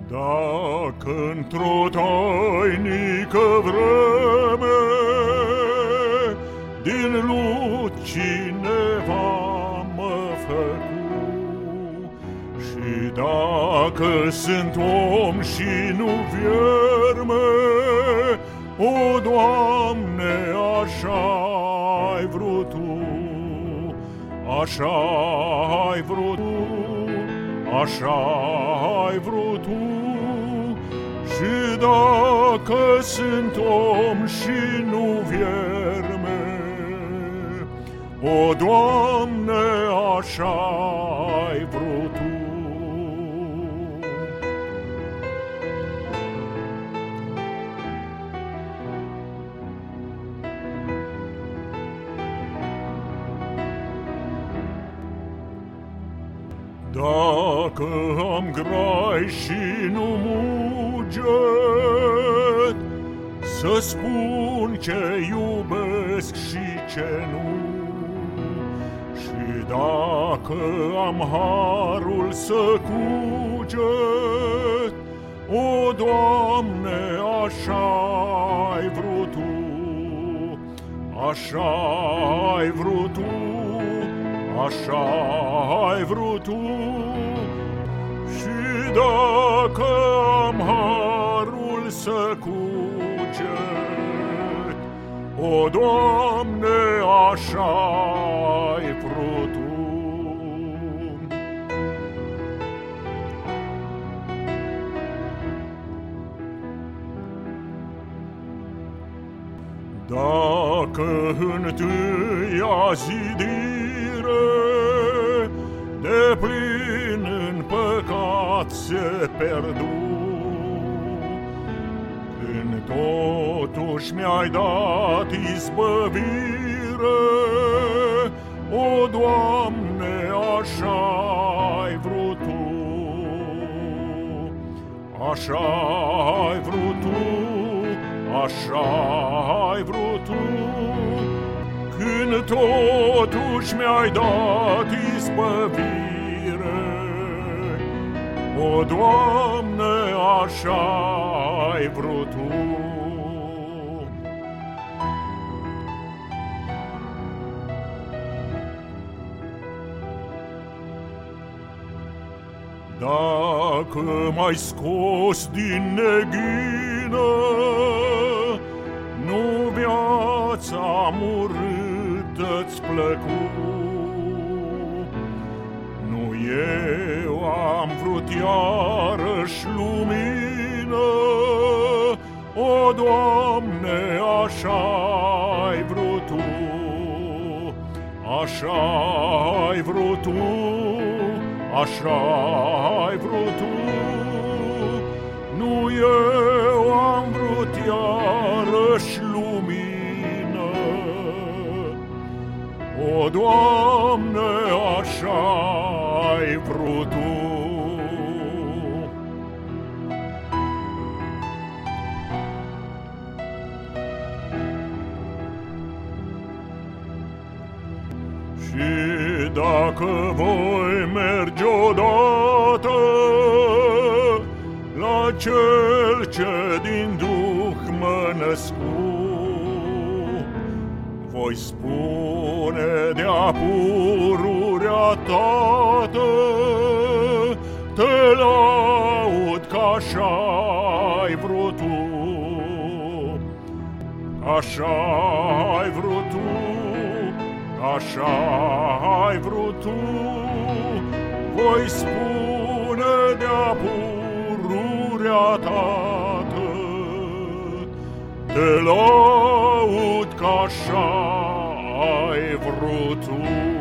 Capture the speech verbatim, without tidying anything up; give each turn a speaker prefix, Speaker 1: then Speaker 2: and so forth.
Speaker 1: Dacă într-o tainică vreme din lut cineva mă făcu, și dacă sunt om și nu vierme, o, Doamne, așa-ai vrut Tu, așa-ai vrut Tu, așa-ai vrut Tu. Și dacă sunt om și nu vierme, o, Doamne, așa-ai vrut Tu. Dacă am grai și nu muget, să spun ce iubesc și ce nu. Și dacă am harul să cuget, o, Doamne, așa-ai vrut Tu, așa-ai vrut Tu, așa-ai vrut Tu. Și dacă am harul să cuget, o, Doamne, așa-ai vrut Tu. Dacă întâia zidire de plin în păcat se perdu, când totuși mi-ai dat izbăvire, o, Doamne, așa-ai vrut Tu, așa-ai vrut Tu, așa-ai vrut Tu. Când totuși mi-ai dat izbăvire, o, Doamne, așa-ai vrut Tu. Dacă m-ai scos din neghină, nu viața amurâtă-ți plăcu. Nu eu am vrut iarăși lumină, o, Doamne, așa-ai vrut Tu, așa-ai vrut Tu, așa-ai vrut Tu. Nu eu am vrut iarăși lumină, o, Doamne, așa-ai vrut Tu. Și dacă voi merge odată la Cel ce din Duh mă născu, voi spune de-a pururea, Tată, Te laud că așa-ai vrut Tu, așa-ai vrut Tu, așa-ai vrut Tu. Voi spune de-a pururea, Tată, Te laud că așa-ai vrut Tu.